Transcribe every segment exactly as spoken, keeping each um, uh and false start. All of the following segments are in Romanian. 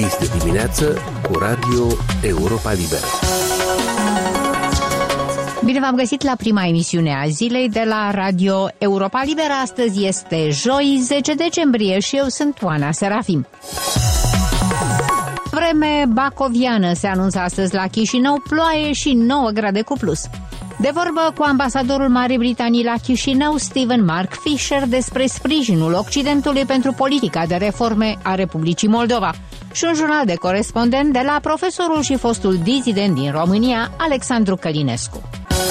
Este dimineață cu Radio Europa Liberă. Bine v-am găsit la prima emisiune a zilei de la Radio Europa Liberă. Astăzi este joi, zece decembrie și eu sunt Oana Serafim. Vreme bacoviană se anunță astăzi la Chișinău, ploaie și nouă grade cu plus. De vorbă cu ambasadorul Marii Britanii la Chișinău, Stephen Mark Fisher, despre sprijinul Occidentului pentru politica de reforme a Republicii Moldova. Și un jurnal de corespondent de la profesorul și fostul dizident din România, Alexandru Călinescu.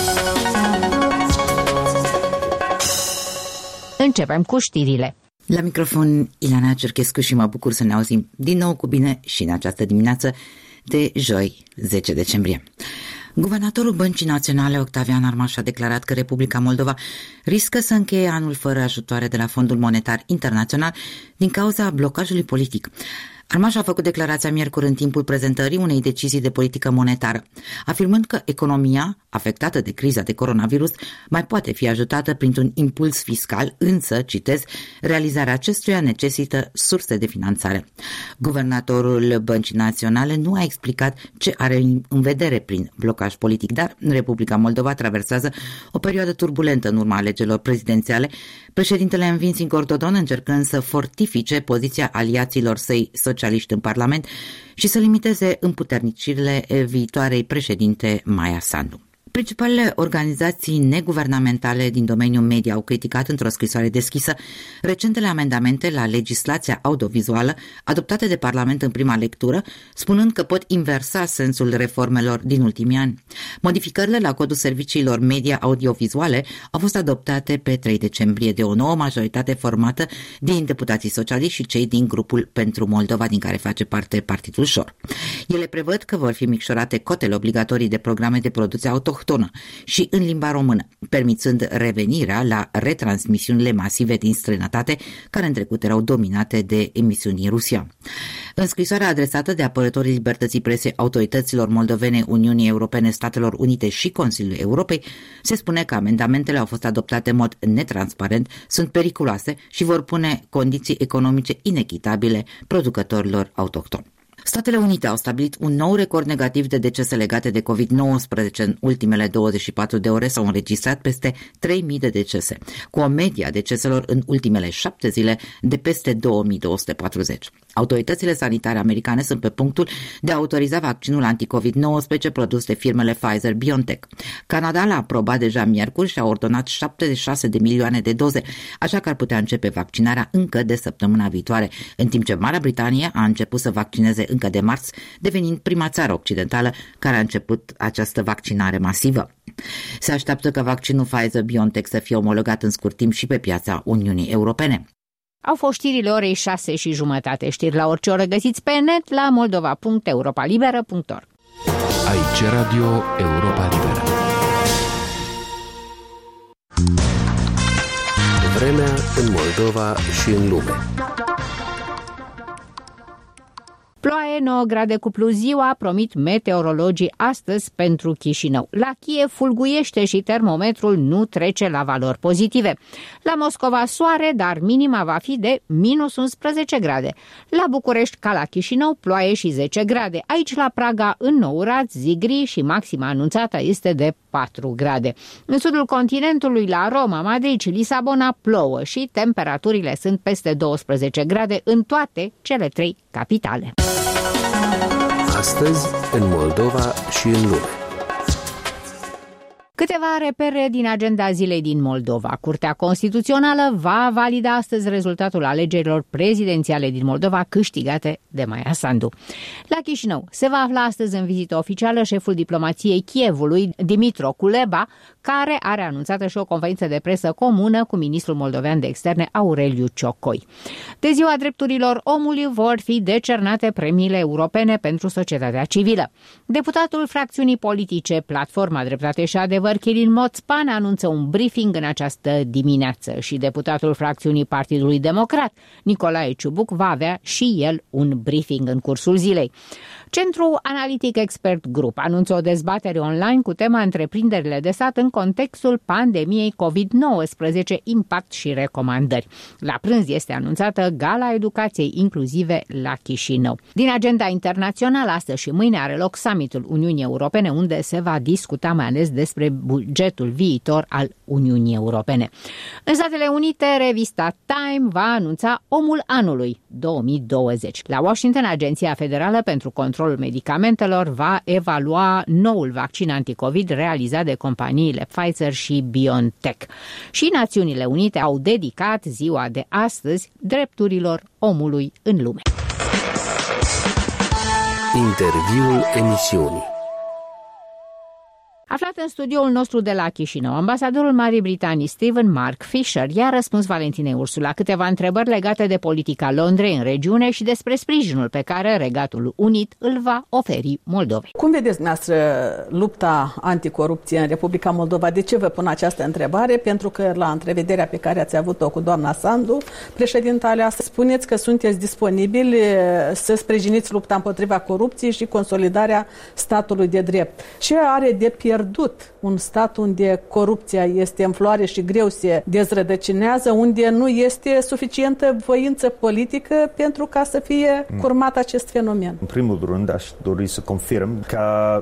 Începem cu știrile. La microfon, Ileana Cerchescu și mă bucur să ne auzim din nou cu bine și în această dimineață de joi, zece decembrie. Guvernatorul Băncii Naționale, Octavian Armaș, a declarat că Republica Moldova riscă să încheie anul fără ajutoare de la Fondul Monetar Internațional din cauza blocajului politic. Armaș a făcut declarația miercuri în timpul prezentării unei decizii de politică monetară, afirmând că economia, afectată de criza de coronavirus, mai poate fi ajutată printr-un impuls fiscal, însă, citez, realizarea acestuia necesită surse de finanțare. Guvernatorul Băncii Naționale nu a explicat ce are în vedere prin blocaj politic, dar Republica Moldova traversează o perioadă turbulentă în urma alegerilor prezidențiale, președintele învins în Cordodon încercând să fortifice poziția aliaților săi socialiști în Parlament și să limiteze împuternicirile viitoarei președinte Maia Sandu. Principalele organizații neguvernamentale din domeniul media au criticat într-o scrisoare deschisă recentele amendamente la legislația audiovizuală adoptate de Parlament în prima lectură, spunând că pot inversa sensul reformelor din ultimii ani. Modificările la codul serviciilor media audiovizuale au fost adoptate pe trei decembrie de o nouă majoritate formată din deputații socialiști și cei din grupul Pentru Moldova, din care face parte Partidul Șor. Ele prevăd că vor fi micșorate cotele obligatorii de programe de producție autohtonă și în limba română, permițând revenirea la retransmisiunile masive din străinătate, care în trecut erau dominate de emisiuni din Rusia. În scrisoarea adresată de apărătorii libertății presei autorităților moldovene, Uniunii Europene, Statelor Unite și Consiliului Europei, se spune că amendamentele au fost adoptate în mod netransparent, sunt periculoase și vor pune condiții economice inechitabile producătorilor autohtoni. Statele Unite au stabilit un nou record negativ de decese legate de covid nouăsprezece. În ultimele douăzeci și patru de ore s-au înregistrat peste trei mii de decese, cu o medie a deceselor în ultimele șapte zile de peste două mii două sute patruzeci. Autoritățile sanitare americane sunt pe punctul de a autoriza vaccinul anti-covid nouăsprezece produs de firmele Pfizer-BioNTech. Canada l-a aprobat deja miercuri și a ordonat șaptezeci și șase de milioane de doze, așa că ar putea începe vaccinarea încă de săptămâna viitoare, în timp ce Marea Britanie a început să vaccineze încă de marți, devenind prima țară occidentală care a început această vaccinare masivă. Se așteaptă ca vaccinul Pfizer-BioNTech să fie omologat în scurt timp și pe piața Uniunii Europene. Au fost știrile orei șase și jumătate. Știri la orice oră găsiți pe net la moldova punct europa liberă punct org. Aici Radio Europa Liberă. Vremea în Moldova și în lume. Ploaie, nouă grade cu plus ziua, promit meteorologii astăzi pentru Chișinău. La Kiev fulguiește și termometrul nu trece la valori pozitive. La Moscova soare, dar minima va fi de minus unsprezece grade. La București, ca la Chișinău, ploaie și zece grade. Aici, la Praga, înnouraț, zi gri și maxima anunțată este de patru grade. În sudul continentului, la Roma, Madrid și Lisabona, plouă și temperaturile sunt peste douăsprezece grade în toate cele trei capitale. Astăzi, în Moldova și în lume. Câteva repere din agenda zilei din Moldova. Curtea Constituțională va valida astăzi rezultatul alegerilor prezidențiale din Moldova câștigate de Maia Sandu. La Chișinău se va afla astăzi în vizită oficială șeful diplomației Kievului, Dimitro Kuleba, care are anunțată și o conferință de presă comună cu ministrul moldovean de externe Aureliu Ciocoi. De ziua drepturilor omului vor fi decernate premiile europene pentru societatea civilă. Deputatul fracțiunii politice Platforma Dreptate și Adevăr într-adevăr, Chilin Moțpan anunță un briefing în această dimineață și deputatul fracțiunii Partidului Democrat, Nicolae Ciubuc, va avea și el un briefing în cursul zilei. Centrul Analitic Expert Group anunță o dezbatere online cu tema întreprinderile de stat în contextul pandemiei covid nouăsprezece, impact și recomandări. La prânz este anunțată Gala Educației Inclusive la Chișinău. Din agenda internațională, astăzi și mâine are loc summitul Uniunii Europene, unde se va discuta mai ales despre bugetul viitor al Uniunii Europene. În Statele Unite, revista Time va anunța omul anului două mii douăzeci. La Washington, Agenția Federală pentru Controlul Medicamentelor va evalua noul vaccin anticovid realizat de companiile Pfizer și BioNTech. Și Națiunile Unite au dedicat ziua de astăzi drepturilor omului în lume. Interviul emisiunii. Aflat în studioul nostru de la Chișinău, ambasadorul Marii Britanii Stephen Mark Fisher i-a răspuns Valentinei Ursu la câteva întrebări legate de politica Londrei în regiune și despre sprijinul pe care Regatul Unit îl va oferi Moldovei. Cum vedeți dumneavoastră lupta anticorupție în Republica Moldova? De ce vă pun această întrebare? Pentru că la întrevederea pe care ați avut-o cu doamna Sandu, președinta aleasă, spuneți că sunteți disponibili să sprijiniți lupta împotriva corupției și consolidarea statului de drept. Ce are de pierdut un stat unde corupția este în floare și greu se dezrădăcinează, unde nu este suficientă voință politică pentru ca să fie curmat acest fenomen? În primul rând, aș dori să confirm că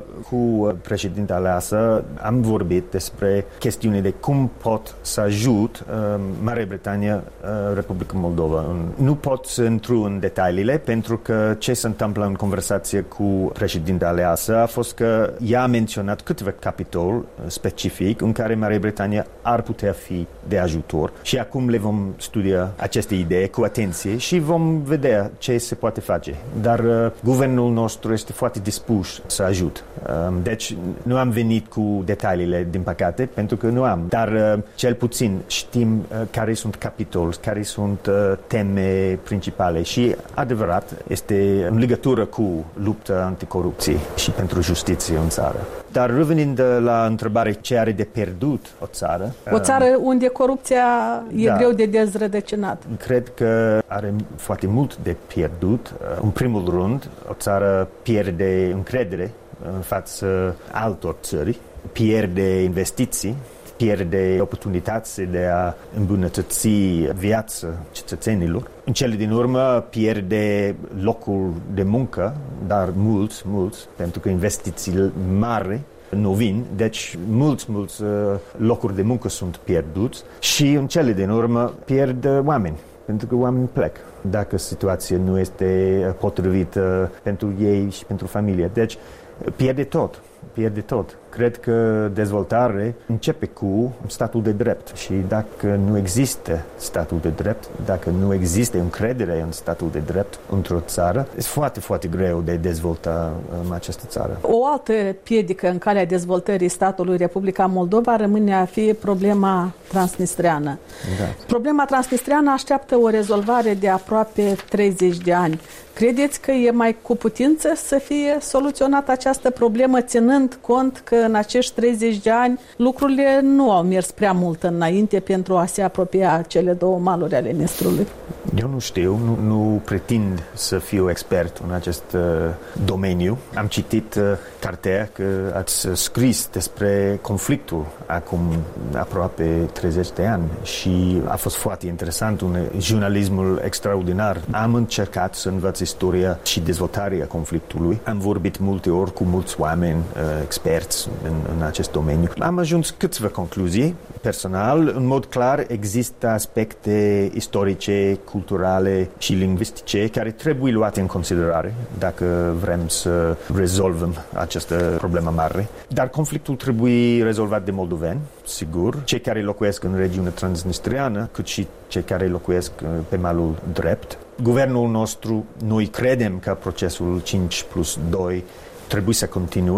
cu președinta aleasă am vorbit despre chestiune de cum pot să ajut uh, Marea Britanie, uh, Republica Moldova. Nu pot să intru în detaliile, pentru că ce se întâmplă în conversație cu președinta aleasă a fost că ea a menționat câteva capitol specific în care Marea Britanie ar putea fi de ajutor și acum le vom studia aceste idei cu atenție și vom vedea ce se poate face. Dar uh, guvernul nostru este foarte dispus să ajut. Uh, deci nu am venit cu detaliile, din păcate, pentru că nu am. Dar uh, cel puțin știm uh, care sunt capitoli, care sunt uh, teme principale și adevărat este în legătură cu lupta anticorupție și pentru justiție în țară. Dar revenind la întrebare ce are de pierdut o țară. O țară unde corupția e da, greu de dezrădăcinat. Cred că are foarte mult de pierdut. În primul rând, o țară pierde încredere în fața altor țări, pierde investiții, pierde oportunități de a îmbunătăți viața cetățenilor. În cele din urmă pierde locul de muncă, dar mulți, mulți, pentru că investiții mari nu vin, deci mulți, mulți locuri de muncă sunt pierduți și în cele din urmă pierd oameni, pentru că oamenii plec dacă situația nu este potrivită pentru ei și pentru familie. Deci pierde tot, pierde tot. Cred că dezvoltarea începe cu statul de drept și dacă nu există statul de drept, dacă nu există încredere în statul de drept într-o țară, este foarte, foarte greu de dezvolta în această țară. O altă piedică în calea dezvoltării statului Republica Moldova rămâne a fi problema transnistreană. Da. Problema transnistreană așteaptă o rezolvare de aproape treizeci de ani. Credeți că e mai cu putință să fie soluționată această problemă, ținând cont că în acești treizeci de ani lucrurile nu au mers prea mult înainte pentru a se apropia cele două maluri ale Nistrului? Eu nu știu, nu, nu pretind să fiu expert în acest uh, domeniu. Am citit uh, cartea că ați scris despre conflictul acum aproape treizeci de ani și a fost foarte interesant, un jurnalismul extraordinar. Am încercat să învăț istoria și dezvoltarea conflictului. Am vorbit multe ori cu mulți oameni, uh, experți în, în acest domeniu. Am ajuns câteva concluzii. Personal, în mod clar, există aspecte istorice, culturale și lingvistice care trebuie luate în considerare dacă vrem să rezolvăm această problemă mare. Dar conflictul trebuie rezolvat de moldoveni, sigur, cei care locuiesc în regiunea transnistriană, cât și cei care locuiesc pe malul drept. Guvernul nostru, noi credem că procesul cinci plus doi trebuie să continue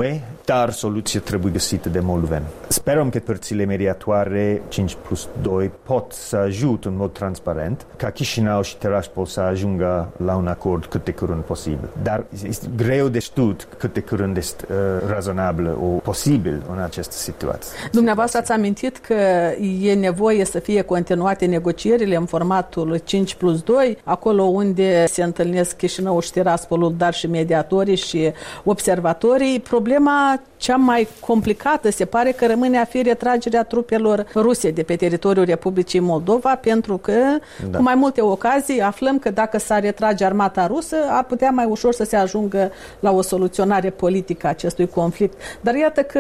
dar soluția trebuie găsită de moldoveni. Sperăm că părțile mediatoare cinci plus doi pot să ajute în mod transparent ca Chișinău și Tiraspol să ajungă la un acord cât de curând posibil. Dar este greu de știut cât de curând este uh, rezonabil o posibil în această situație. Dumneavoastră ați amintit că e nevoie să fie continuate negocierile în formatul cinci plus doi, acolo unde se întâlnesc Chișinău și Tiraspolul, dar și mediatorii și observatorii. Problema cea mai complicată se pare că rămâne a fi retragerea trupelor ruse de pe teritoriul Republicii Moldova, pentru că da. Cu mai multe ocazii aflăm că dacă s-ar retrage armata rusă, ar putea mai ușor să se ajungă la o soluționare politică a acestui conflict. Dar iată că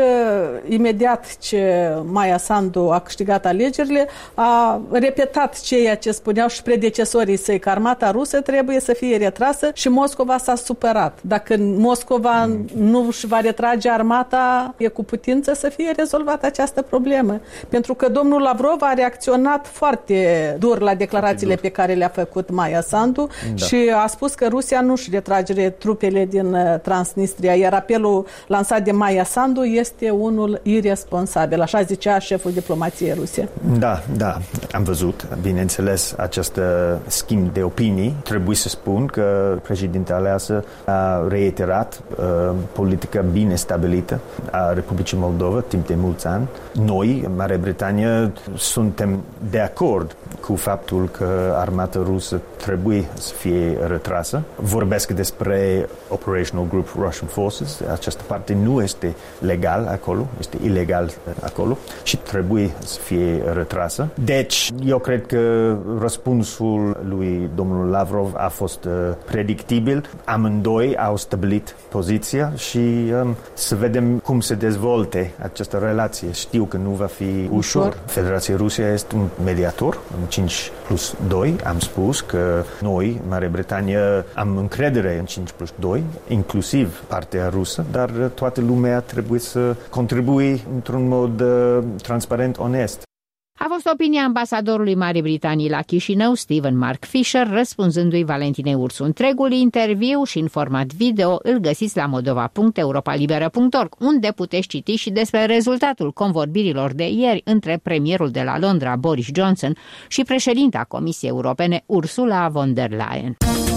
imediat ce Maia Sandu a câștigat alegerile, a repetat ceea ce spuneau și predecesorii săi, că armata rusă trebuie să fie retrasă, și Moscova s-a supărat. Dacă Moscova mm. nu își va retrage armata, e cu putință să fie rezolvată această problemă. Pentru că domnul Lavrov a reacționat foarte dur la declarațiile dur. pe care le-a făcut Maia Sandu da. și a spus că Rusia nu își retrage trupele din Transnistria, iar apelul lansat de Maia Sandu este unul irresponsabil, așa zicea șeful diplomației ruse. Da, da, am văzut, bineînțeles, acest schimb de opinii. Trebuie să spun că președintele aleasă a reiterat uh, politica bine stabilită a Republicii Moldova timp de mulți ani. Noi, în Marea Britanie, suntem de acord cu faptul că armata rusă trebuie să fie retrasă. Vorbesc despre Operational Group Russian Forces. Această parte nu este legal acolo, este ilegal acolo și trebuie să fie retrasă. Deci, eu cred că răspunsul lui domnul Lavrov a fost uh, predictibil. Amândoi au stabilit poziția și um, să vedem cum se dezvolte această relație. Știu că nu va fi ușor. Federația Rusă este un mediator în cinci plus doi. Am spus că noi, Marea Britanie, am încredere în cinci plus doi, inclusiv partea rusă, dar toată lumea trebuie să contribuie într-un mod uh, transparent, onest. A fost opinia ambasadorului Marii Britanii la Chișinău, Stephen Mark Fisher, răspunzându-i Valentinei Ursu. Întregul interviu și în format video îl găsiți la moldova punct europa liberă punct org, unde puteți citi și despre rezultatul convorbirilor de ieri între premierul de la Londra, Boris Johnson, și președinta Comisiei Europene, Ursula von der Leyen.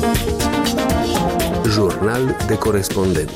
Jurnal de corespondent.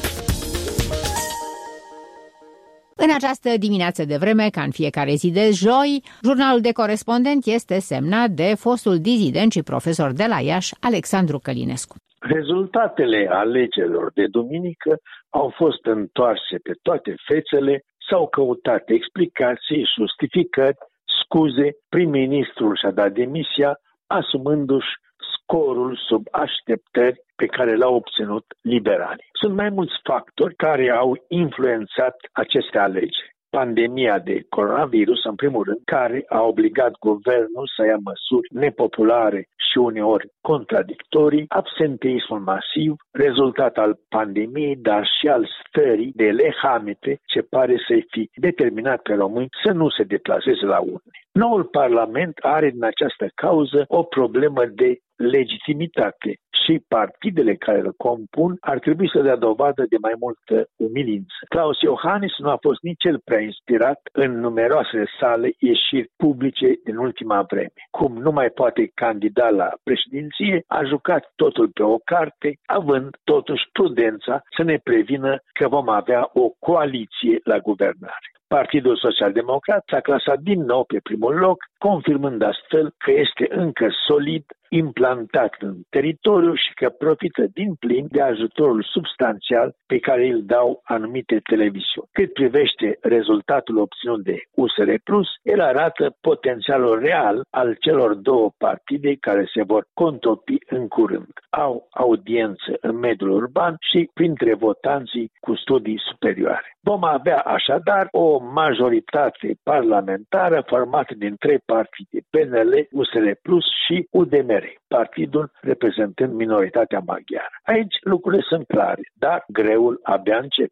În această dimineață de vreme, ca în fiecare zi de joi, jurnalul de corespondent este semnat de fostul dizident și profesor de la Iași, Alexandru Călinescu. Rezultatele alegerilor de duminică au fost întoarse pe toate fețele, s-au căutat explicații, justificări, scuze, prim-ministrul și-a dat demisia, asumându-și scorul sub așteptări pe care l-au obținut liberalii. Sunt mai mulți factori care au influențat aceste alegeri. Pandemia de coronavirus, în primul rând, care a obligat guvernul să ia măsuri nepopulare și uneori contradictorii, absenteismul masiv, rezultat al pandemiei, dar și al stării de lehamete ce pare să-i fi determinat pe români să nu se deplaseze la urne. Noul Parlament are în această cauză o problemă de legitimitate și partidele care îl compun ar trebui să dea dovadă de mai multă umilință. Klaus Iohannis nu a fost nici el prea inspirat în numeroasele sale ieșiri publice din ultima vreme. Cum nu mai poate candida la președinție, a jucat totul pe o carte, având totuși prudența să ne prevină că vom avea o coaliție la guvernare. Partidul Social-Democrat s-a clasat din nou pe primul loc, confirmând astfel că este încă solid, implantat în teritoriu și că profită din plin de ajutorul substanțial pe care îl dau anumite televiziuni. Cât privește rezultatul obținut de U S R plus, el arată potențialul real al celor două partide care se vor contopi în curând. Au audiență în mediul urban și printre votanții cu studii superioare. Vom avea așadar o majoritate parlamentară formată din trei partide, P N L, U S R plus și U D M R, partidul reprezentând minoritatea maghiară. Aici lucrurile sunt clare, dar greul abia începe.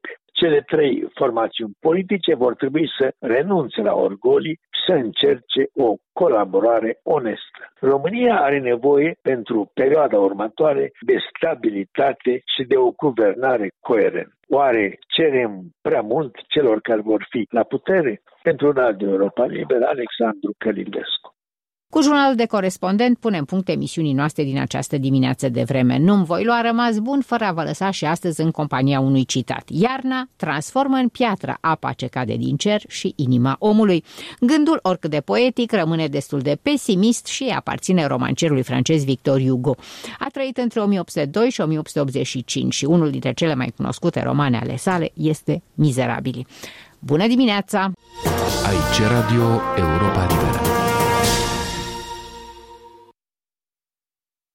Cele trei formațiuni politice vor trebui să renunțe la orgolii și să încerce o colaborare onestă. România are nevoie pentru perioada următoare de stabilitate și de o guvernare coerentă. Oare cerem prea mult celor care vor fi la putere? Pentru Radio Europa Liberă, Alexandru Călilescu. Cu jurnalul de corespondent punem punct emisiunii noastre din această dimineață de vreme. Nu-mi voi lua rămas bun fără a vă lăsa și astăzi în compania unui citat. Iarna transformă în piatră apa ce cade din cer și inima omului. Gândul, oricât de poetic, rămâne destul de pesimist și aparține romancerului francez Victor Hugo. A trăit între o mie opt sute doi și o mie opt sute optzeci și cinci și unul dintre cele mai cunoscute romane ale sale este Mizerabili. Bună dimineața! Aici Radio Europa Liberă.